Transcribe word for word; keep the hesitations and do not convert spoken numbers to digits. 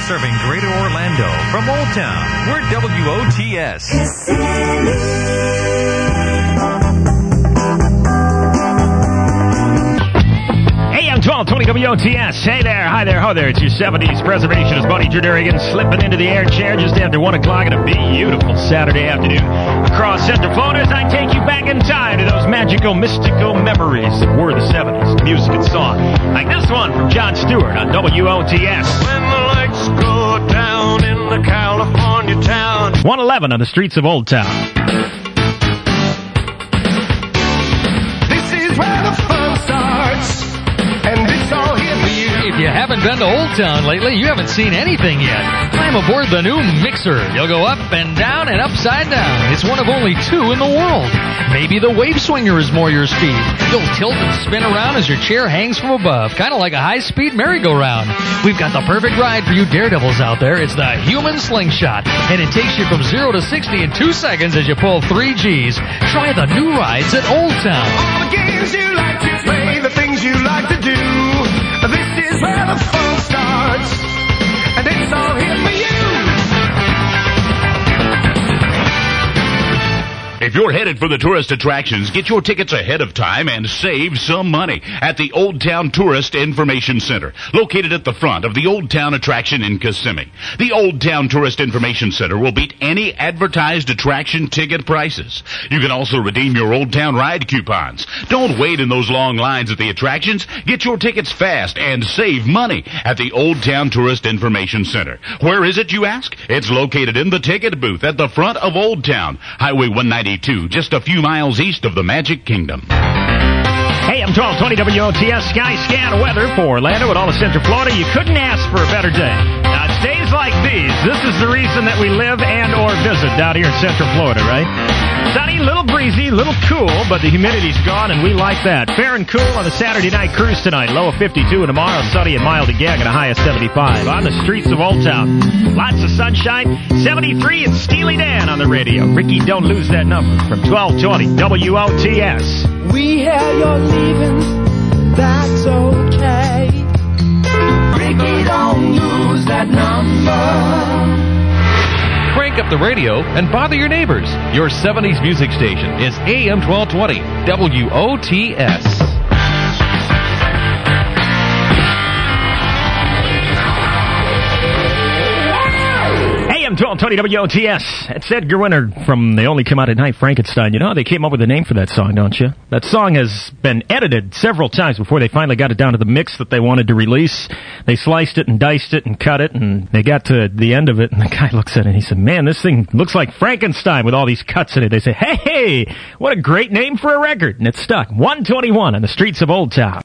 serving Greater Orlando from Old Town. We're W O T S. A M twelve twenty W O T S. Hey there, hi there, ho there. It's your seventies preservationist buddy Drew Durrigan slipping into the air chair just after one o'clock on a beautiful Saturday afternoon. Across Central Florida as I take you back in time to those magical, mystical memories that were the seventies, music and song. Like this one from Jon Stewart on W O T S. When the lights go down in the California town. one eleven on the streets of Old Town. This is where the fun starts. And it's all here for you. If you haven't been to Old Town lately, you haven't seen anything yet. Climb aboard the new Mixer. You'll go up and down and upside down. It's one of only two in the world. Maybe the Wave Swinger is more your speed. You'll tilt and spin around as your chair hangs from above, kind of like a high-speed merry-go-round. We've got the perfect ride for you daredevils out there. It's the Human Slingshot, and it takes you from zero to sixty in two seconds as you pull three G's. Try the new rides at Old Town. All the games you like to play, the things you like to do. This is where the fun starts, and it's all here for you. If you're headed for the tourist attractions, get your tickets ahead of time and save some money at the Old Town Tourist Information Center, located at the front of the Old Town attraction in Kissimmee. The Old Town Tourist Information Center will beat any advertised attraction ticket prices. You can also redeem your Old Town ride coupons. Don't wait in those long lines at the attractions. Get your tickets fast and save money at the Old Town Tourist Information Center. Where is it, you ask? It's located in the ticket booth at the front of Old Town, Highway one ninety-two, just a few miles east of the Magic Kingdom. A M twelve twenty W O T S Sky Scan weather for Orlando and all of Central Florida. You couldn't ask for a better day. Now, it's days like these. This is the reason that we live and or visit down here in Central Florida, right? Sunny, little breezy, little cool, but the humidity's gone, and we like that. Fair and cool on the Saturday night cruise tonight. Low of fifty-two, and tomorrow sunny and mild again at a high of seventy-five. On the streets of Old Town, lots of sunshine. seventy-three and Steely Dan on the radio. Ricky, don't lose that number from twelve twenty W O T S. We hear you're leaving, that's okay. Ricky, don't lose that number. Crank up the radio and bother your neighbors. Your seventies music station is A M twelve twenty W O T S. A M twelve twenty W O T S. It's Edgar Winter from They Only Come Out at Night, Frankenstein. You know how they came up with a name for that song, don't you? That song has been edited several times before they finally got it down to the mix that they wanted to release. They sliced it and diced it and cut it, and they got to the end of it, and the guy looks at it and he said, man, this thing looks like Frankenstein with all these cuts in it. They say, hey, hey, what a great name for a record. And it stuck. one twenty-one on the streets of Old Town.